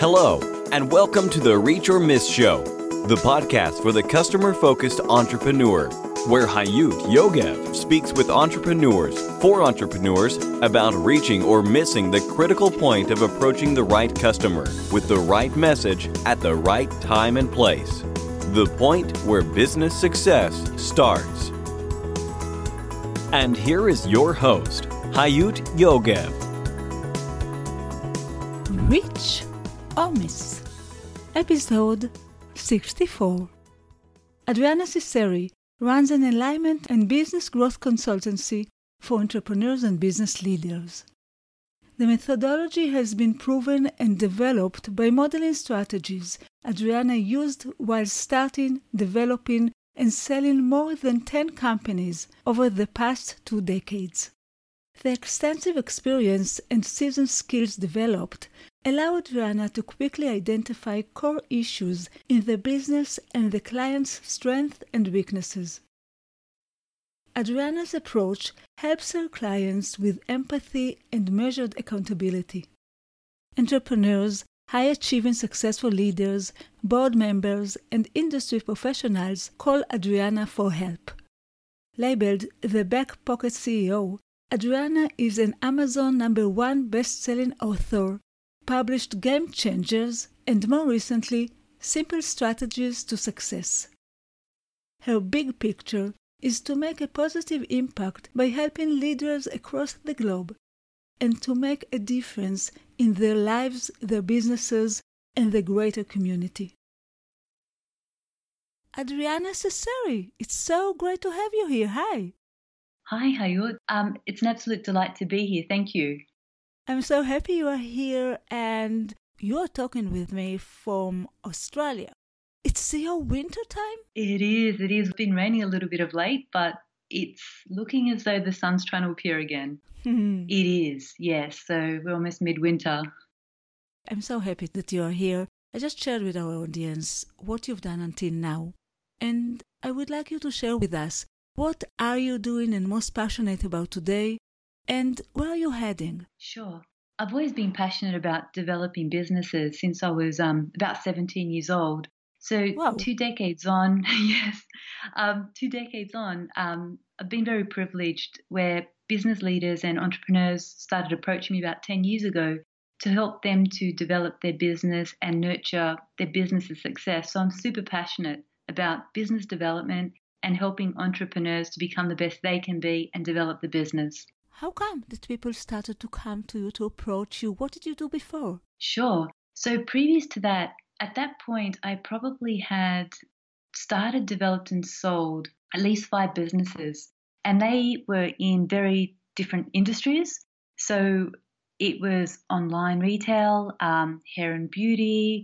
Hello, and welcome to the Reach or Miss Show, the podcast for the customer-focused entrepreneur, where Hayut Yogev speaks with entrepreneurs for entrepreneurs about reaching or missing the critical point of approaching the right customer with the right message at the right time and place. The point where business success starts. And here is your host, Hayut Yogev. Reach or Miss, Episode 64. Adriana Ciceri runs an alignment and business growth consultancy for entrepreneurs and business leaders. The methodology has been proven and developed by modeling strategies Adriana used while starting, developing, and selling more than 10 companies over the past 2 decades. The extensive experience and seasoned skills developed allow Adriana to quickly identify core issues in the business and the client's strengths and weaknesses. Adriana's approach helps her clients with empathy and measured accountability. Entrepreneurs, high-achieving successful leaders, board members, and industry professionals call Adriana for help. Labeled the Back Pocket CEO, Adriana is an Amazon #1 best-selling author, published Game Changers, and more recently, Simple Strategies to Success. Her big picture is to make a positive impact by helping leaders across the globe and to make a difference in their lives, their businesses, and the greater community. Adriana Ciceri, it's so great to have you here. Hi. Hi, Hayut. It's an absolute delight to be here. Thank you. I'm so happy you are here and you're talking with me from Australia. It's your winter time? It is. It's been raining a little bit of late, but it's looking as though the sun's trying to appear again. It is, yes. So we're almost midwinter. I'm so happy that you are here. I just shared with our audience what you've done until now. And I would like you to share with us, what are you doing and most passionate about today? And where are you heading? Sure. I've always been passionate about developing businesses since I was about 17 years old. So Wow. 2 decades on, yes, 2 decades on, I've been very privileged where business leaders and entrepreneurs started approaching me about 10 years ago to help them to develop their business and nurture their business's success. So I'm super passionate about business development and helping entrepreneurs to become the best they can be and develop the business. How come that people started to come to you to approach you? What did you do before? Sure. So previous to that, at that point, I probably had started, developed and sold at least 5 businesses, and they were in very different industries. So it was online retail, hair and beauty,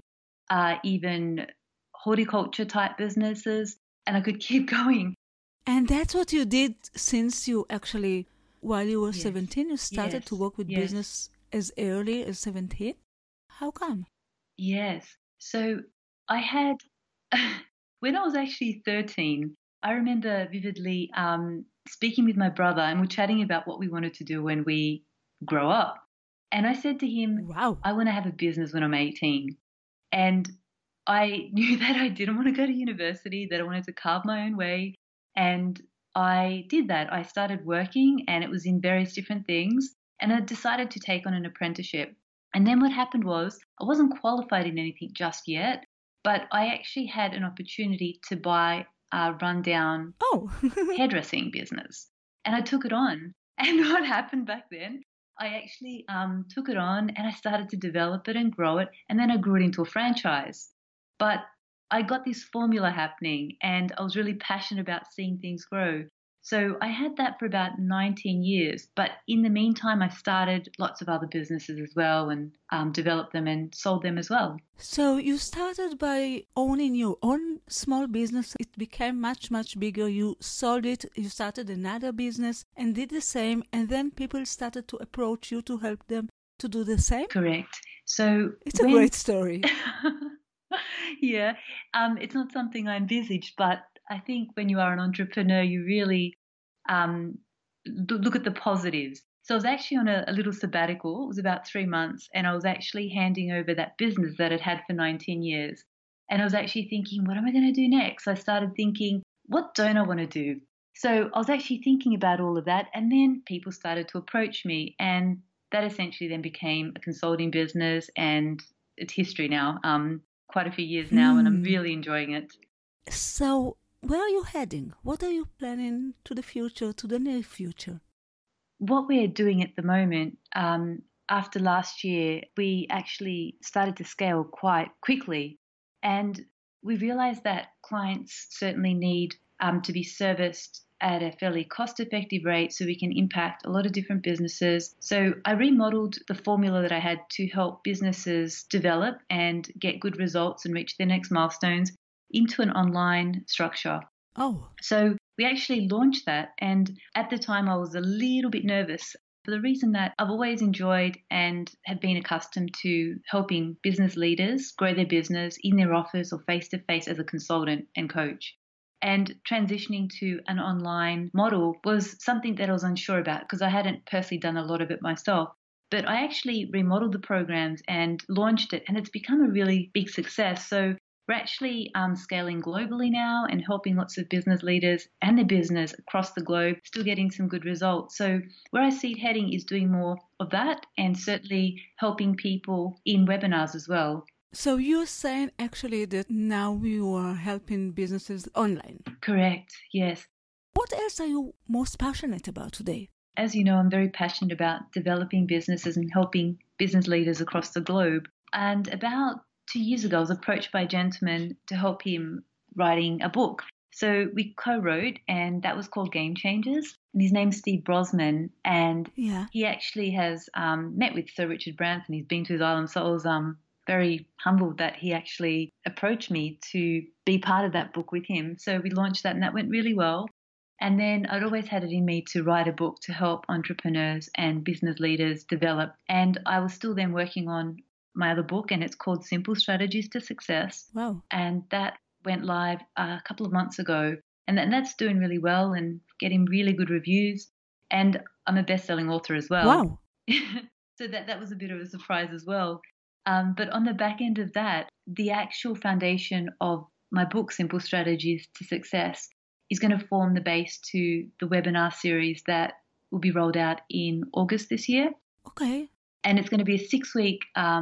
even horticulture type businesses, and I could keep going. And that's what you did since you actually, while you were Yes. 17, you started to work with Yes. business as early as 17? How come? Yes. So I had, when I was actually 13, I remember vividly speaking with my brother, and we're chatting about what we wanted to do when we grow up. And I said to him, Wow. I want to have a business when I'm 18. And I knew that I didn't want to go to university, that I wanted to carve my own way. And I did that. I started working, and it was in various different things. And I decided to take on an apprenticeship. And then what happened was I wasn't qualified in anything just yet, but I actually had an opportunity to buy a rundown Oh. hairdressing business. And I took it on. And what happened back then, I actually took it on and I started to develop it and grow it. And then I grew it into a franchise. But I got this formula happening and I was really passionate about seeing things grow. So I had that for about 19 years. But in the meantime, I started lots of other businesses as well and developed them and sold them as well. So you started by owning your own small business. It became much, much bigger. You sold it. You started another business and did the same. And then people started to approach you to help them to do the same. Correct. So It's a great story. Yeah, it's not something I envisaged, but I think when you are an entrepreneur, you really look at the positives. So I was actually on a little sabbatical. It was about 3 months, and I was actually handing over that business that I'd had for 19 years. And I was actually thinking, what am I going to do next? I started thinking, what don't I want to do? So I was actually thinking about all of that, and then people started to approach me, and that essentially then became a consulting business, and it's history now. Quite a few years now, and I'm really enjoying it. So, where are you heading? What are you planning to the future, to the near future? What we're doing at the moment, after last year, we actually started to scale quite quickly, and we realized that clients certainly need to be serviced at a fairly cost-effective rate so we can impact a lot of different businesses. So I remodeled the formula that I had to help businesses develop and get good results and reach their next milestones into an online structure. Oh. So we actually launched that, and at the time I was a little bit nervous for the reason that I've always enjoyed and had been accustomed to helping business leaders grow their business in their office or face-to-face as a consultant and coach. And transitioning to an online model was something that I was unsure about because I hadn't personally done a lot of it myself. But I actually remodeled the programs and launched it, and it's become a really big success. So we're actually scaling globally now and helping lots of business leaders and their business across the globe, still getting some good results. So where I see it heading is doing more of that and certainly helping people in webinars as well. So you're saying actually that now you are helping businesses online? Correct, yes. What else are you most passionate about today? As you know, I'm very passionate about developing businesses and helping business leaders across the globe. And about 2 years ago, I was approached by a gentleman to help him writing a book. So we co-wrote, and that was called Game Changers. And his name's Steve Brosman, and he actually has met with Sir Richard Branson. He's been to his island, so I was very humbled that he actually approached me to be part of that book with him. So we launched that, and that went really well. And then I'd always had it in me to write a book to help entrepreneurs and business leaders develop. And I was still then working on my other book, and it's called Simple Strategies to Success. Wow. And that went live a couple of months ago. And that's doing really well and getting really good reviews. And I'm a best-selling author as well. Wow. So that was a bit of a surprise as well. But on the back end of that, the actual foundation of my book, Simple Strategies to Success, is going to form the base to the webinar series that will be rolled out in August this year. Okay. And it's going to be a 6-week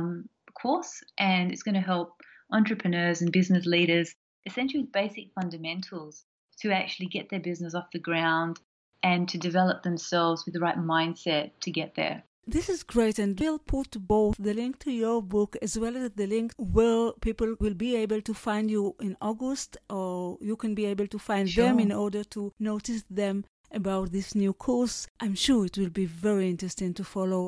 course, and it's going to help entrepreneurs and business leaders essentially with basic fundamentals to actually get their business off the ground and to develop themselves with the right mindset to get there. This is great, and we'll put both the link to your book as well as the link where people will be able to find you in August, or you can be able to find them in order to notice them about this new course. I'm sure it will be very interesting to follow.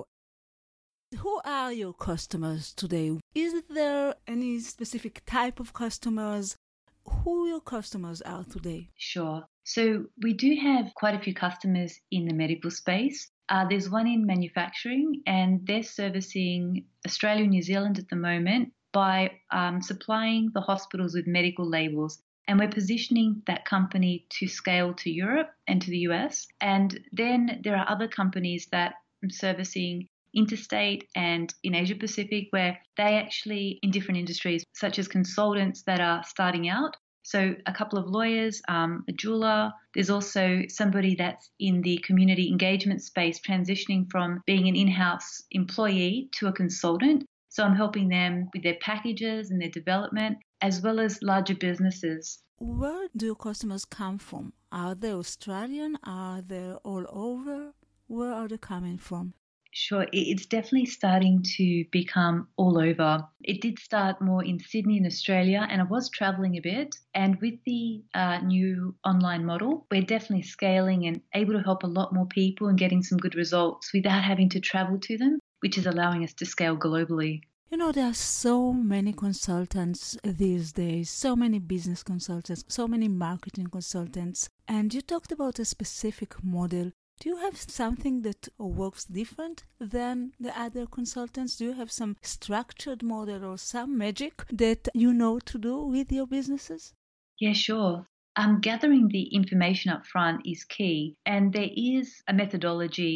Who are your customers today? Is there any specific type of customers? Who your customers are today? Sure. So we do have quite a few customers in the medical space. There's one in manufacturing, and they're servicing Australia and New Zealand at the moment by supplying the hospitals with medical labels. And we're positioning that company to scale to Europe and to the US. And then there are other companies that I'm servicing interstate and in Asia Pacific, where they actually in different industries, such as consultants that are starting out. So a couple of lawyers, a jeweler. There's also somebody that's in the community engagement space, transitioning from being an in-house employee to a consultant. So I'm helping them with their packages and their development, as well as larger businesses. Where do your customers come from? Are they Australian? Are they all over? Where are they coming from? Sure, it's definitely starting to become all over. It did start more in Sydney in Australia, and I was traveling a bit. And with the new online model, we're definitely scaling and able to help a lot more people and getting some good results without having to travel to them, which is allowing us to scale globally. You know, there are so many consultants these days, so many business consultants, so many marketing consultants. And you talked about a specific model. Do you have something that works different than the other consultants? Do you have some structured model or some magic that you know to do with your businesses? Yeah, sure. Gathering the information up front is key, and there is a methodology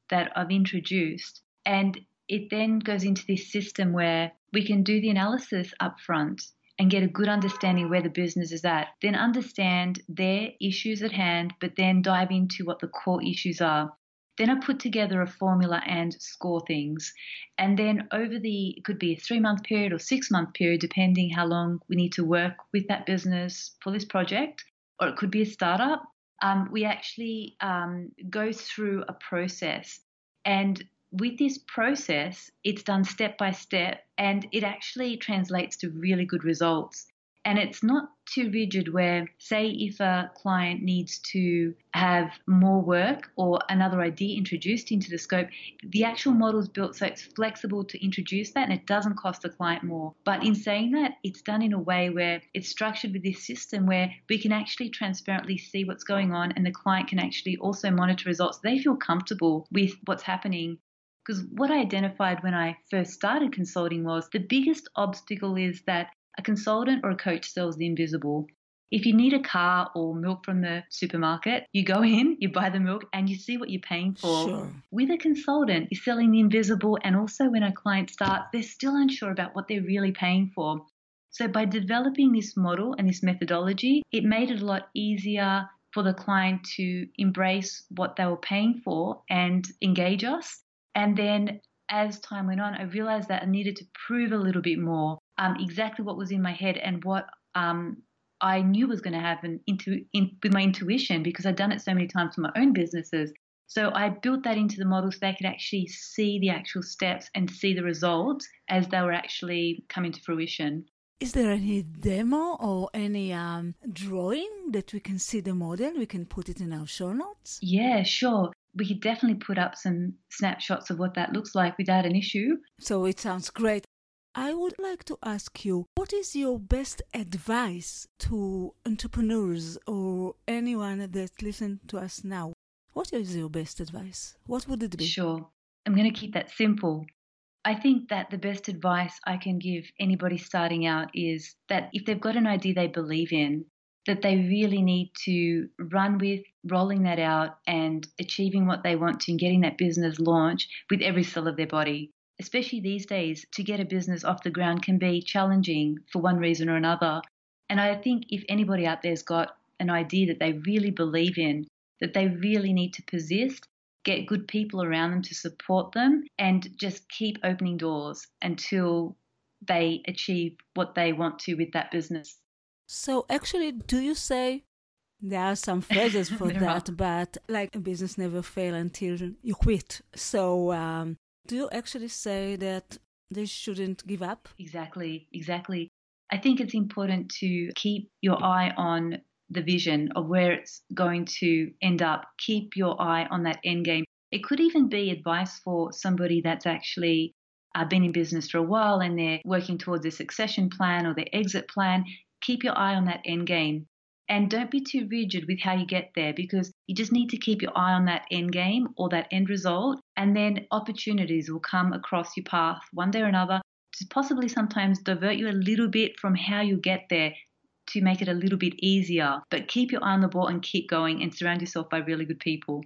that I've introduced. And it then goes into this system where we can do the analysis up front and get a good understanding where the business is at, then understand their issues at hand, but then dive into what the core issues are. Then I put together a formula and score things. And then it could be a 3-month period or 6-month period, depending how long we need to work with that business for this project, or it could be a startup. We actually go through a process. And with this process, it's done step by step, and it actually translates to really good results. And it's not too rigid where, say, if a client needs to have more work or another idea introduced into the scope, the actual model is built so it's flexible to introduce that and it doesn't cost the client more. But in saying that, it's done in a way where it's structured with this system where we can actually transparently see what's going on, and the client can actually also monitor results. They feel comfortable with what's happening. Because what I identified when I first started consulting was the biggest obstacle is that a consultant or a coach sells the invisible. If you need a car or milk from the supermarket, you go in, you buy the milk, and you see what you're paying for. Sure. With a consultant, you're selling the invisible, and also when a client starts, they're still unsure about what they're really paying for. So by developing this model and this methodology, it made it a lot easier for the client to embrace what they were paying for and engage us. And then as time went on, I realized that I needed to prove a little bit more exactly what was in my head and what I knew was going to happen with my intuition, because I'd done it so many times for my own businesses. So I built that into the model so they could actually see the actual steps and see the results as they were actually coming to fruition. Is there any demo or any drawing that we can see the model? We can put it in our show notes? Yeah, sure. We could definitely put up some snapshots of what that looks like without an issue. So it sounds great. I would like to ask you, what is your best advice to entrepreneurs or anyone that listens to us now? What is your best advice? What would it be? Sure. I'm going to keep that simple. I think that the best advice I can give anybody starting out is that if they've got an idea they believe in, that they really need to run with rolling that out and achieving what they want to and getting that business launched with every cell of their body. Especially these days, to get a business off the ground can be challenging for one reason or another. And I think if anybody out there's got an idea that they really believe in, that they really need to persist, get good people around them to support them, and just keep opening doors until they achieve what they want to with that business. So actually, do you say, there are some phrases for that, but like a business never fails until you quit. So do you actually say that they shouldn't give up? Exactly. I think it's important to keep your eye on the vision of where it's going to end up. Keep your eye on that end game. It could even be advice for somebody that's actually been in business for a while and they're working towards a succession plan or their exit plan. Keep your eye on that end game. And don't be too rigid with how you get there, because you just need to keep your eye on that end game or that end result, and then opportunities will come across your path one day or another to possibly sometimes divert you a little bit from how you get there to make it a little bit easier. But keep your eye on the ball and keep going and surround yourself by really good people.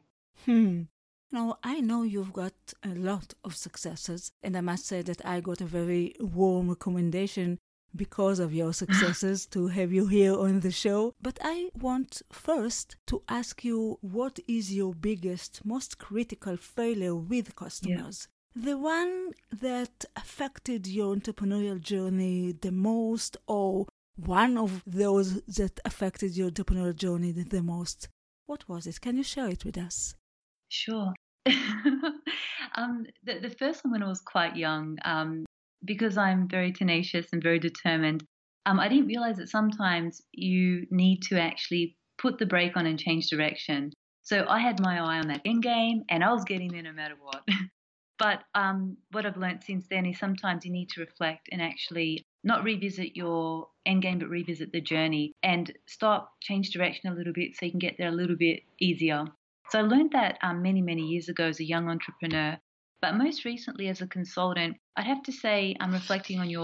Now, I know you've got a lot of successes, and I must say that I got a very warm recommendation because of your successes to have you here on the show. But I want first to ask you, what is your biggest, most critical failure with customers? Yeah. The one that affected your entrepreneurial journey the most, or one of those that affected your entrepreneurial journey the most. What was it? Can you share it with us? Sure. The first one when I was quite young, because I'm very tenacious and very determined, I didn't realize that sometimes you need to actually put the brake on and change direction. So I had my eye on that end game and I was getting there no matter what. But what I've learned since then is sometimes you need to reflect and actually not revisit your end game, but revisit the journey and change direction a little bit so you can get there a little bit easier. So I learned that many, many years ago as a young entrepreneur. But most recently as a consultant, I'd have to say, reflecting on your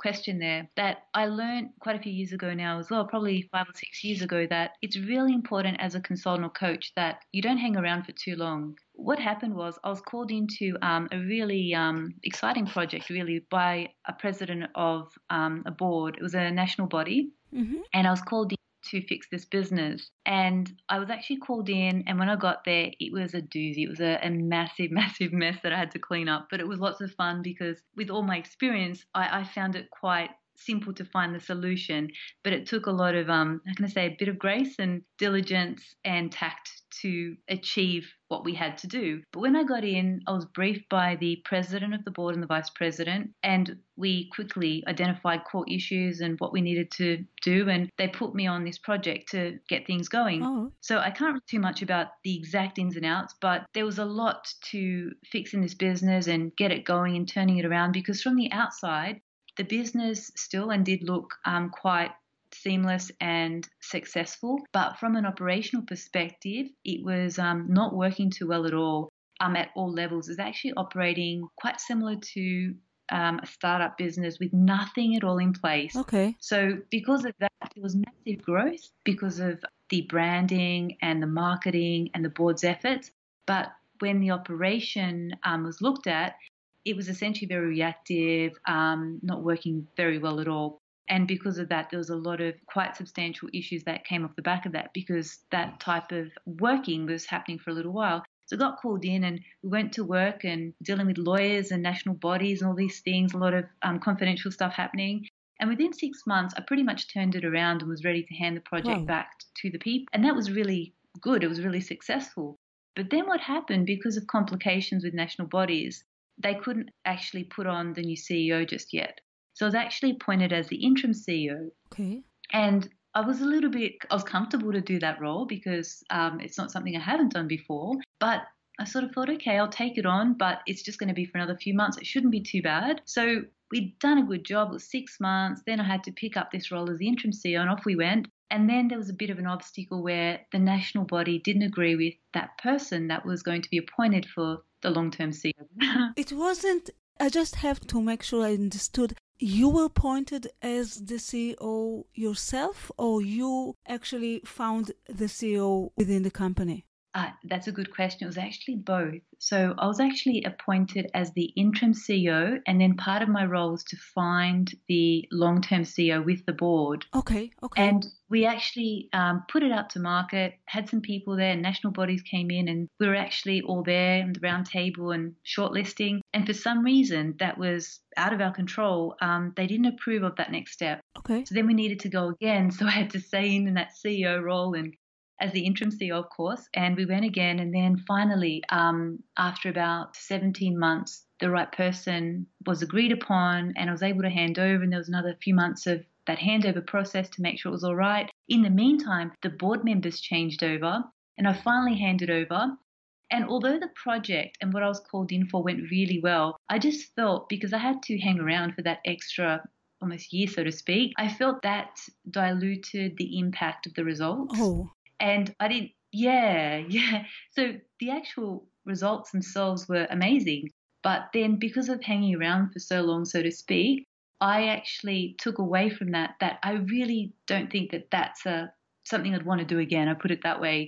question there that I learned quite a few years ago now as well, probably 5 or 6 years ago, that it's really important as a consultant or coach that you don't hang around for too long. What happened was I was called into a really exciting project, really, by a president of a board. It was a national body, and I was called in to fix this business. And I was actually called in, and when I got there, it was a doozy. It was a massive, massive mess that I had to clean up. But it was lots of fun because with all my experience, I found it quite simple to find the solution. But it took a lot of, how can I say, a bit of grace and diligence and tact to achieve what we had to do. But when I got in, I was briefed by the president of the board and the vice president, and we quickly identified core issues and what we needed to do, and they put me on this project to get things going. Oh. So I can't read too much about the exact ins and outs, but there was a lot to fix in this business and get it going and turning it around, because from the outside, the business still and did look quite seamless and successful, but from an operational perspective, it was not working too well at all at all levels. It's actually operating quite similar to a startup business with nothing at all in place. Okay. So because of that, there was massive growth because of the branding and the marketing and the board's efforts. But when the operation was looked at, it was essentially very reactive, not working very well at all. And because of that, there was a lot of quite substantial issues that came off the back of that, because that type of working was happening for a little while. So I got called in and we went to work and dealing with lawyers and national bodies and all these things, a lot of confidential stuff happening. And within 6 months, I pretty much turned it around and was ready to hand the project back to the people. And that was really good. It was really successful. But then what happened, because of complications with national bodies, they couldn't actually put on the new CEO just yet. So I was actually appointed as the interim CEO. Okay. And I was comfortable to do that role because it's not something I haven't done before. But I sort of thought, okay, I'll take it on, but it's just going to be for another few months. It shouldn't be too bad. So we'd done a good job. It was 6 months. Then I had to pick up this role as the interim CEO, and off we went. And then there was a bit of an obstacle where the national body didn't agree with that person that was going to be appointed for the long-term CEO. It wasn't, I just have to make sure I understood. You were appointed as the CEO yourself, or you actually found the CEO within the company? That's a good question. It was actually both. So I was actually appointed as the interim CEO, and then part of my role was to find the long-term CEO with the board. Okay. And we actually put it out to market, had some people there, national bodies came in, and we were actually all there on the round table and shortlisting. And for some reason that was out of our control, they didn't approve of that next step. Okay. So then we needed to go again. So I had to stay in that CEO role and as the interim CEO, of course, and we went again. And then finally, after about 17 months, the right person was agreed upon and I was able to hand over, and there was another few months of that handover process to make sure it was all right. In the meantime, the board members changed over and I finally handed over. And although the project and what I was called in for went really well, I just felt, because I had to hang around for that extra almost year, so to speak, I felt that diluted the impact of the results. Oh. And I didn't, yeah. So the actual results themselves were amazing. But then because of hanging around for so long, so to speak, I actually took away from that I really don't think that that's something I'd want to do again. I put it that way.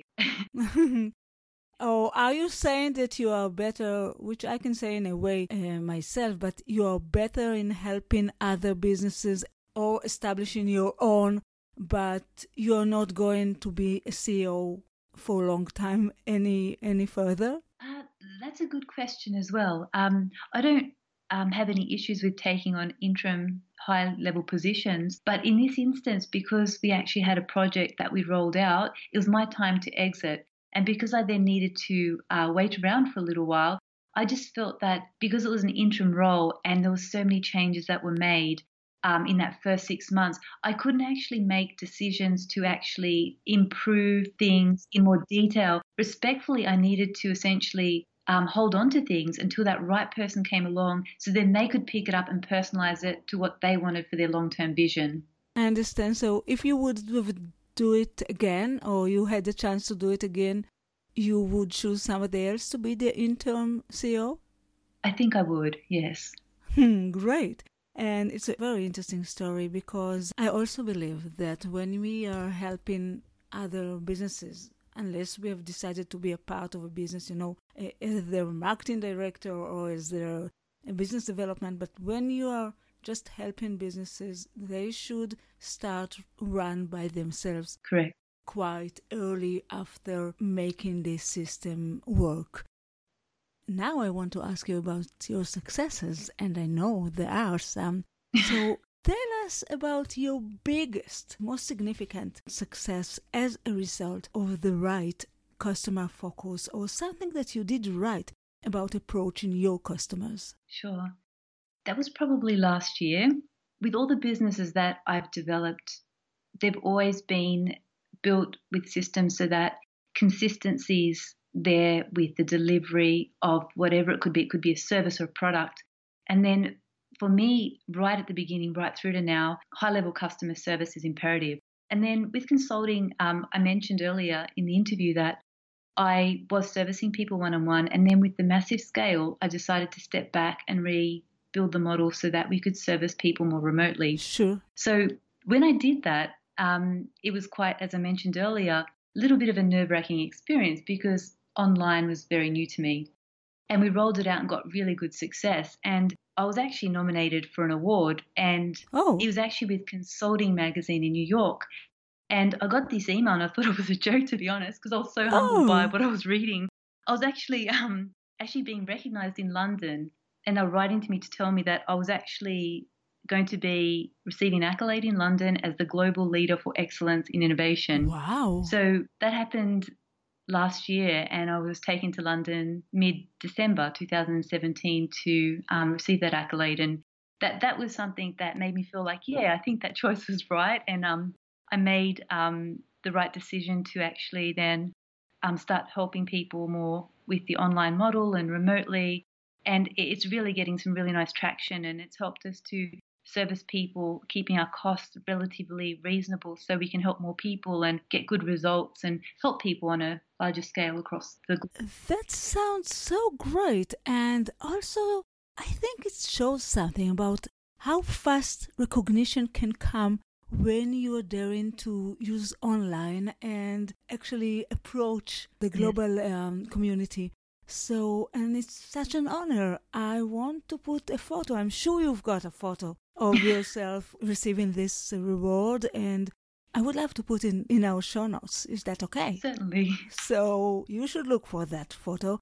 Oh, are you saying that you are better, which I can say in a way myself, but you are better in helping other businesses or establishing your own, but you're not going to be a CEO for a long time any further? That's a good question as well. I don't have any issues with taking on interim high-level positions, but in this instance, because we actually had a project that we rolled out, it was my time to exit. And because I then needed to wait around for a little while, I just felt that because it was an interim role and there were so many changes that were made, in that first 6 months, I couldn't actually make decisions to actually improve things in more detail. Respectfully, I needed to essentially hold on to things until that right person came along, so then they could pick it up and personalize it to what they wanted for their long-term vision. I understand. So if you would do it again, or you had the chance to do it again, you would choose somebody else to be the interim CEO? I think I would, yes. Great. And it's a very interesting story because I also believe that when we are helping other businesses, unless we have decided to be a part of a business, as their marketing director or as their business development, but when you are just helping businesses, they should start run by themselves. Correct. Quite early after making this system work. Now I want to ask you about your successes, and I know there are some. So tell us about your biggest, most significant success as a result of the right customer focus or something that you did right about approaching your customers. Sure. That was probably last year. With all the businesses that I've developed, they've always been built with systems so that consistency's there with the delivery of whatever it could be. It could be a service or a product. And then for me, right at the beginning, right through to now, high-level customer service is imperative. And then with consulting, I mentioned earlier in the interview that I was servicing people one-on-one. And then with the massive scale, I decided to step back and rebuild the model so that we could service people more remotely. Sure. So when I did that, it was quite, as I mentioned earlier, a little bit of a nerve-wracking experience because online was very new to me. And we rolled it out and got really good success. And I was actually nominated for an award, and it was actually with Consulting Magazine in New York. And I got this email, and I thought it was a joke, to be honest, because I was so humbled by what I was reading. I was actually being recognized in London, and they were writing to me to tell me that I was actually going to be receiving an accolade in London as the global leader for excellence in innovation. Wow. So that happened last year, and I was taken to London mid-December 2017 to receive that accolade. And that was something that made me feel like, I think that choice was right. And I made the right decision to actually then start helping people more with the online model and remotely. And it's really getting some really nice traction, and it's helped us to service people, keeping our costs relatively reasonable so we can help more people and get good results and help people on a larger scale across the globe. That sounds so great. And also, I think it shows something about how fast recognition can come when you are daring to use online and actually approach the global community. So, and it's such an honor. I want to put a photo. I'm sure you've got a photo of yourself receiving this reward, and I would love to put it in our show notes. Is that okay? Certainly. So you should look for that photo.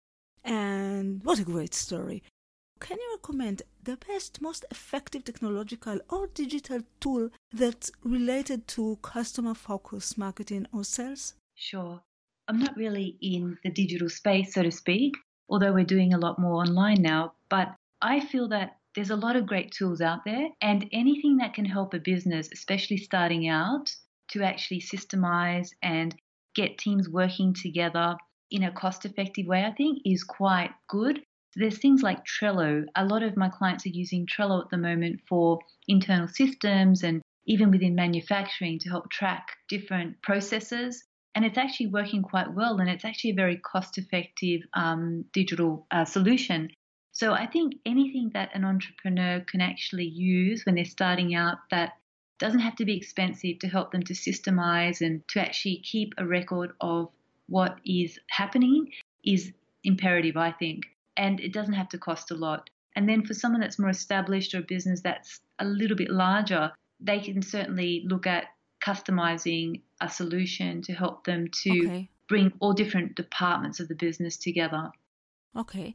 And what a great story. Can you recommend the best, most effective technological or digital tool that's related to customer-focused marketing or sales? Sure. I'm not really in the digital space, so to speak, although we're doing a lot more online now. But I feel that there's a lot of great tools out there, and anything that can help a business, especially starting out, to actually systemize and get teams working together in a cost-effective way, I think is quite good. There's things like Trello. A lot of my clients are using Trello at the moment for internal systems and even within manufacturing to help track different processes. And it's actually working quite well, and it's actually a very cost-effective digital solution. So I think anything that an entrepreneur can actually use when they're starting out that doesn't have to be expensive to help them to systemize and to actually keep a record of what is happening is imperative, I think. And it doesn't have to cost a lot. And then for someone that's more established or a business that's a little bit larger, they can certainly look at customizing a solution to help them to bring all different departments of the business together. Okay.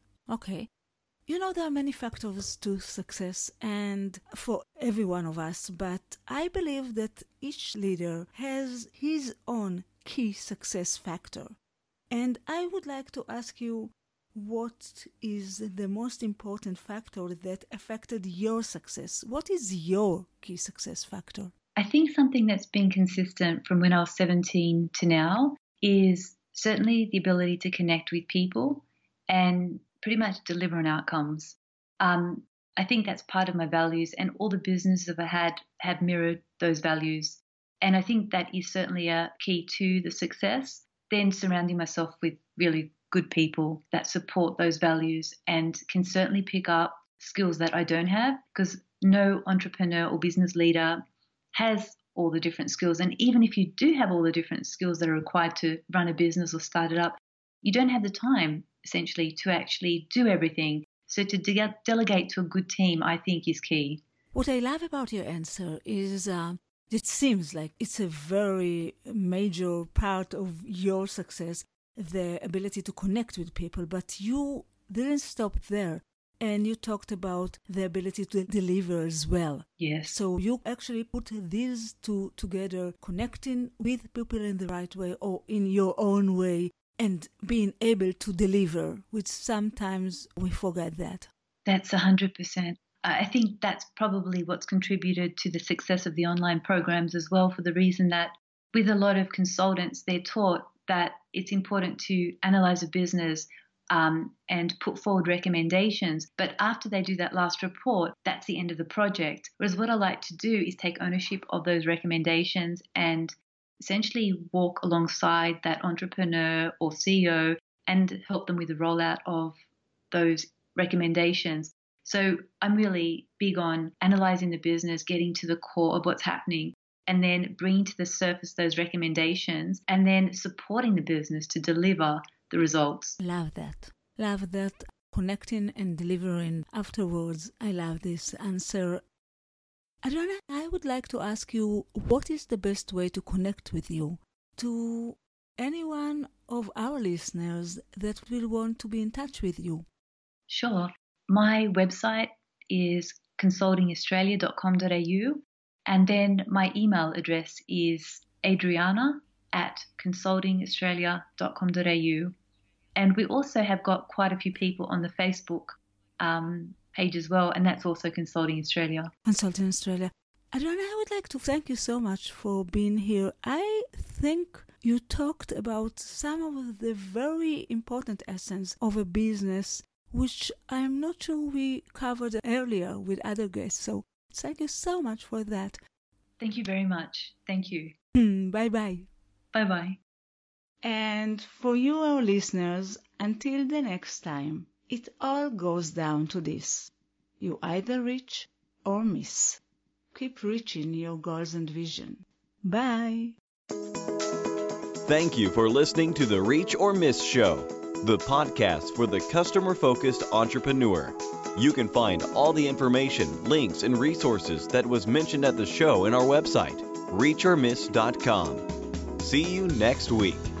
You know, there are many factors to success and for every one of us, but I believe that each leader has his own key success factor. And I would like to ask you, what is the most important factor that affected your success? What is your key success factor? I think something that's been consistent from when I was 17 to now is certainly the ability to connect with people and pretty much deliver on outcomes. I think that's part of my values, and all the businesses I've had have mirrored those values. And I think that is certainly a key to the success. Then surrounding myself with really good people that support those values and can certainly pick up skills that I don't have, because no entrepreneur or business leader has all the different skills. And even if you do have all the different skills that are required to run a business or start it up, you don't have the time, essentially, to actually do everything. So to delegate to a good team, I think, is key. What I love about your answer is it seems like it's a very major part of your success, the ability to connect with people, but you didn't stop there. And you talked about the ability to deliver as well. Yes. So you actually put these two together, connecting with people in the right way or in your own way, and being able to deliver, which sometimes we forget that. That's 100%. I think that's probably what's contributed to the success of the online programs as well, for the reason that with a lot of consultants, they're taught that it's important to analyze a business and put forward recommendations. But after they do that last report, that's the end of the project. Whereas what I like to do is take ownership of those recommendations and essentially walk alongside that entrepreneur or CEO and help them with the rollout of those recommendations. So I'm really big on analyzing the business, getting to the core of what's happening, and then bringing to the surface those recommendations and then supporting the business to deliver the results. Love that. Love that. Connecting and delivering afterwards. I love this answer. Adriana, I would like to ask you, what is the best way to connect with you? To anyone of our listeners that will want to be in touch with you. Sure. My website is consultingaustralia.com.au, and then my email address is adriana@consultingaustralia.com.au. And we also have got quite a few people on the Facebook page as well, and that's also Consulting Australia. Consulting Australia. Adriana, I would like to thank you so much for being here. I think you talked about some of the very important essence of a business, which I'm not sure we covered earlier with other guests. So thank you so much for that. Thank you very much. Thank you. Bye-bye. Bye-bye. And for you, our listeners, until the next time, it all goes down to this. You either reach or miss. Keep reaching your goals and vision. Bye. Thank you for listening to the Reach or Miss Show, the podcast for the customer-focused entrepreneur. You can find all the information, links, and resources that was mentioned at the show in our website, reachormiss.com. See you next week.